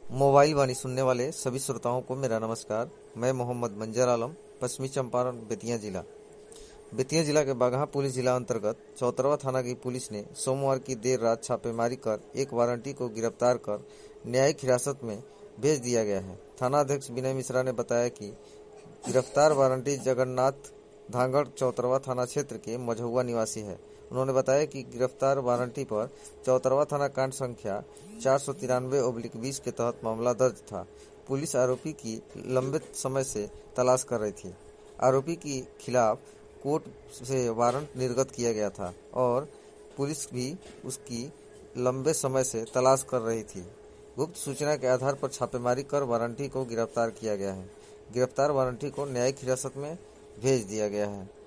Mobile वाणी सुनने वाले सभी श्रोताओं को मेरा नमस्कार। मैं मोहम्मद मंजर आलम, पश्चिमी चंपारण बेतिया जिला के बागहा पुलिस जिला अंतर्गत चौतरवा थाना की पुलिस ने सोमवार की देर रात छापेमारी कर एक वारंटी को गिरफ्तार कर न्यायिक हिरासत में भेज दिया गया है। थाना अध्यक्ष विनय मिश्रा ने बताया कि गिरफ्तार वारंटी जगन्नाथ धांगड़ चौतरवा थाना क्षेत्र के मझौआ निवासी है। उन्होंने बताया कि गिरफ्तार वारंटी पर चौतरवा थाना कांड संख्या 493/20 के तहत मामला दर्ज था। पुलिस आरोपी की लंबे समय से तलाश कर रही थी। आरोपी के खिलाफ कोर्ट से वारंट निर्गत किया गया था और पुलिस भी उसकी लंबे समय से तलाश कर रही थी। गुप्त सूचना के आधार पर छापेमारी कर वारंटी को गिरफ्तार किया गया है। गिरफ्तार वारंटी को न्यायिक हिरासत में भेज दिया गया है।